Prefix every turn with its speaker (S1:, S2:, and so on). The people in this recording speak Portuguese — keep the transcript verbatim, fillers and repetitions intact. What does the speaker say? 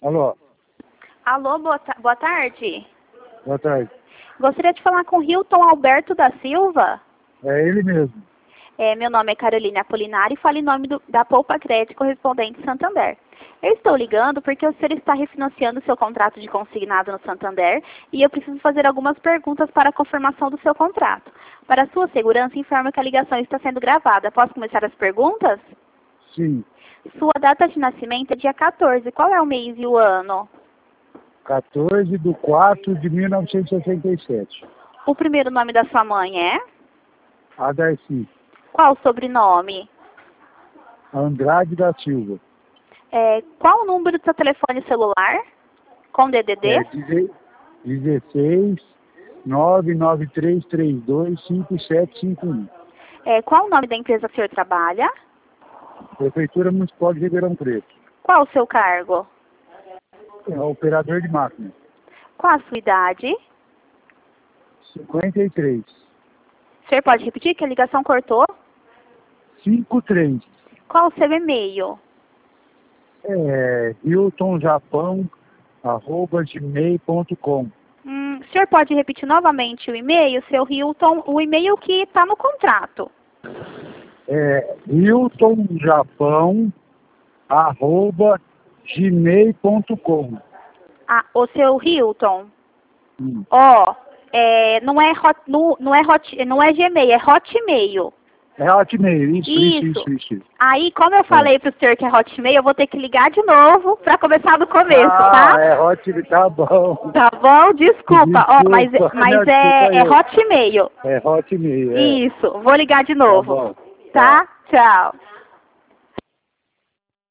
S1: Alô,
S2: Alô, boa, ta- boa tarde.
S1: boa tarde.
S2: Gostaria de falar com o Hilton Alberto da Silva.
S1: É ele mesmo.
S2: É, meu nome é Carolina Apolinário e falo em nome do- da Poupa Crédito Correspondente Santander. Eu estou ligando porque o senhor está refinanciando seu contrato de consignado no Santander e eu preciso fazer algumas perguntas para a confirmação do seu contrato. Para sua segurança, informo que a ligação está sendo gravada. Posso começar as perguntas?
S1: Sim,
S2: Sua data de nascimento é dia quatorze. Qual é o mês e o ano?
S1: quatorze de quatro de mil novecentos e sessenta e sete.
S2: O primeiro nome da sua mãe é?
S1: A Darcy.
S2: Qual o sobrenome?
S1: Andrade da Silva.
S2: É, qual o número do seu telefone celular? Com D D D?
S1: É dezesseis, nove nove três três dois, cinco sete cinco um.
S2: É, qual o nome da empresa que o senhor trabalha?
S1: Prefeitura Municipal de Ribeirão Preto.
S2: Qual o seu cargo?
S1: É operador de máquina.
S2: Qual a sua idade?
S1: cinquenta e três.
S2: O senhor pode repetir que a ligação cortou?
S1: cinquenta e três.
S2: Qual o seu e-mail?
S1: É hilton japão arroba gmail ponto com.
S2: Hum, o senhor pode repetir novamente o e-mail, seu Hilton, o e-mail que está no contrato.
S1: É hilton japão arroba gmail ponto com.
S2: Ah, o seu Hilton.
S1: Hum.
S2: Ó, é, não é hot, não, não é hot, não é Gmail, é Hotmail.
S1: É Hotmail, isso, isso,
S2: Isso.
S1: isso, isso.
S2: Aí, como eu falei pro senhor que é Hotmail, eu vou ter que ligar de novo para começar do começo,
S1: Ah,
S2: tá?
S1: é Hotmail, tá bom.
S2: Tá bom? Desculpa, ó, mas,
S1: Desculpa,
S2: mas
S1: não,
S2: é,
S1: desculpa
S2: é
S1: eu.
S2: Hotmail.
S1: É Hotmail, é.
S2: Isso, vou ligar de
S1: Tá
S2: novo.
S1: bom.
S2: Tá? Tchau.